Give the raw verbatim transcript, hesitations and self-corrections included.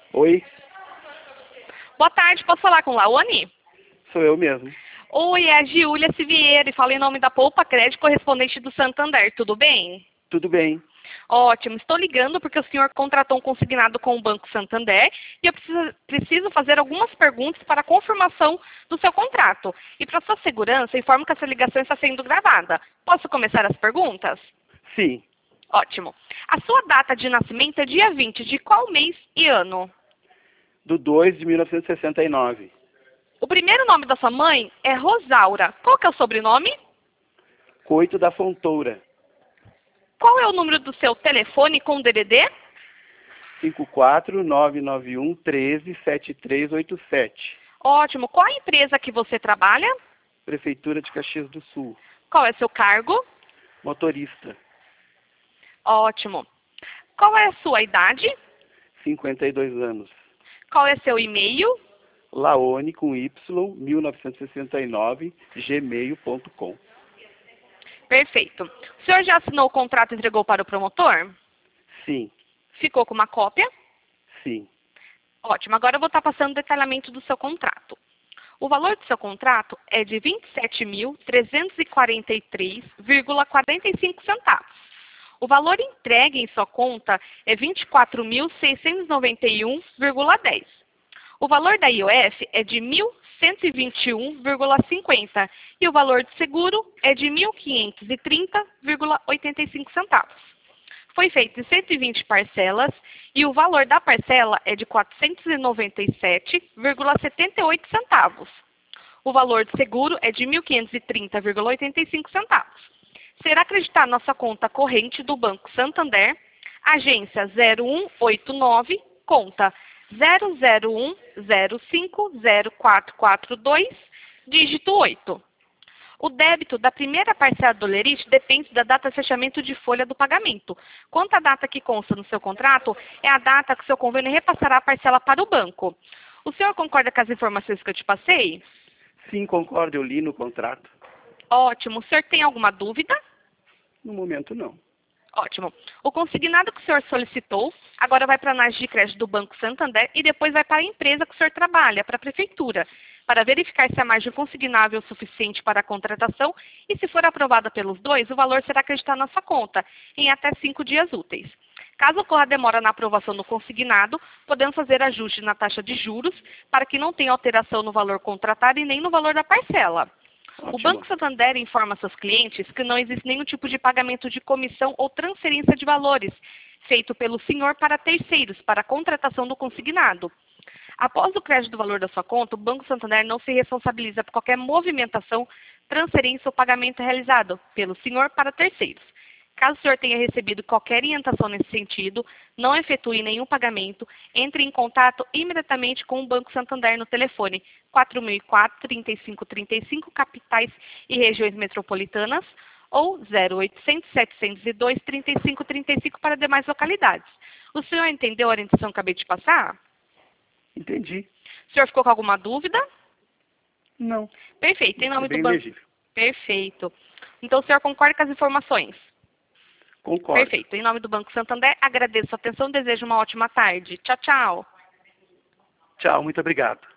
Oi, Boa tarde, posso falar com Laone? sou eu mesmo. Oi, é a Giulia Sivieri, falo em nome da Poupa Crédito, correspondente do Santander, tudo bem? Tudo bem? Ótimo, estou ligando porque o senhor contratou um consignado com o Banco Santander e eu preciso, preciso fazer algumas perguntas para a confirmação do seu contrato. E para sua segurança, informo que essa ligação está sendo gravada. Posso começar as perguntas? Sim, Ótimo. A sua data de nascimento é dia vinte de qual mês e ano? do dois de mil novecentos e sessenta e nove. O primeiro nome da sua mãe é Rosaura. Qual que é o sobrenome? Coito da Fontoura. Qual é o número do seu telefone com D D D? cinco quatro nove nove um um três sete três oito sete. Ótimo. Qual a empresa que você trabalha? Prefeitura de Caxias do Sul. Qual é seu cargo? Motorista. Ótimo. Qual é a sua idade? cinquenta e dois anos. Qual é seu e-mail? Laone com Y, mil novecentos e sessenta e nove, gmail ponto com. Perfeito. O senhor já assinou o contrato e entregou para o promotor? Sim, Ficou com uma cópia? sim. Ótimo. Agora eu vou estar passando o detalhamento do seu contrato. O valor do seu contrato é de vinte e sete mil trezentos e quarenta e três vírgula quarenta e cinco centavos. O valor entregue em sua conta é vinte e quatro mil seiscentos e noventa e um vírgula dez. O valor da I O F é de mil cento e vinte e um vírgula cinquenta e o valor de seguro é de mil quinhentos e trinta vírgula oitenta e cinco centavos. Foi feito em cento e vinte parcelas e o valor da parcela é de quatrocentos e noventa e sete vírgula setenta e oito centavos. O valor de seguro é de mil quinhentos e trinta vírgula oitenta e cinco centavos. Será acreditar nossa conta corrente do Banco Santander, agência zero um oito nove, conta zero zero um zero cinco zero quatro quatro dois, dígito oito. O débito da primeira parcela do lerite depende da data de fechamento de folha do pagamento. Quanto à data que consta no seu contrato, é a data que o seu convênio repassará a parcela para o banco. O senhor concorda com as informações que eu te passei? Sim, concordo, eu li no contrato. Ótimo. O senhor tem alguma dúvida? No momento, não. Ótimo. O consignado que o senhor solicitou agora vai para a análise de crédito do Banco Santander e depois vai para a empresa que o senhor trabalha, para a prefeitura, para verificar se a margem consignável é o suficiente para a contratação e, se for aprovada pelos dois, o valor será acreditado na sua conta em até cinco dias úteis. Caso ocorra demora na aprovação do consignado, podemos fazer ajuste na taxa de juros para que não tenha alteração no valor contratado e nem no valor da parcela. O Ótimo. Banco Santander informa seus clientes que não existe nenhum tipo de pagamento de comissão ou transferência de valores feito pelo senhor para terceiros para a contratação do consignado. Após o crédito do valor da sua conta, o Banco Santander não se responsabiliza por qualquer movimentação, transferência ou pagamento realizado pelo senhor para terceiros. Caso o senhor tenha recebido qualquer orientação nesse sentido, não efetue nenhum pagamento, entre em contato imediatamente com o Banco Santander no telefone quatro mil e quatro, trinta e cinco trinta e cinco, capitais e regiões metropolitanas, ou zero oitocentos, setecentos e dois, trinta e cinco trinta e cinco para demais localidades. O senhor entendeu a orientação que acabei de passar? Entendi. O senhor ficou com alguma dúvida? Não. Perfeito. Em É nome do bem Banco... legível. Perfeito. Então o senhor concorda com as informações? Concordo. Perfeito. Em nome do Banco Santander, agradeço a atenção e desejo uma ótima tarde. Tchau, tchau. Tchau, muito obrigado.